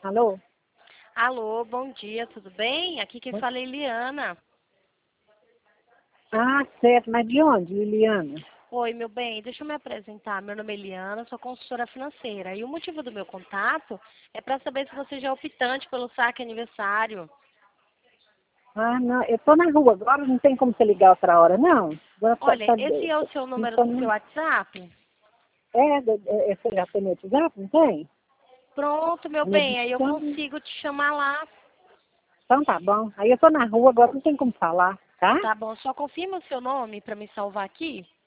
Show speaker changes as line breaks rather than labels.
Alô?
Alô, bom dia, tudo bem? Aqui quem fala é Eliana.
Ah, certo. Mas de onde, Liliana?
Oi, meu bem, deixa eu me apresentar. Meu nome é Eliana, sou consultora financeira. E o motivo do meu contato é para saber se você já é optante pelo saque aniversário.
Ah, não. Eu tô na rua agora, não tem como você ligar outra hora, não. Agora
Olha, esse é o seu
não
número
tô
do seu
nem-
WhatsApp?
você já tem meu WhatsApp, não tem?
Pronto, meu bem, aí eu
Então,
consigo te chamar lá.
então tá bom. Aí eu tô na rua agora, não tem como falar, tá?
Tá bom, só confirma o seu nome para me salvar aqui.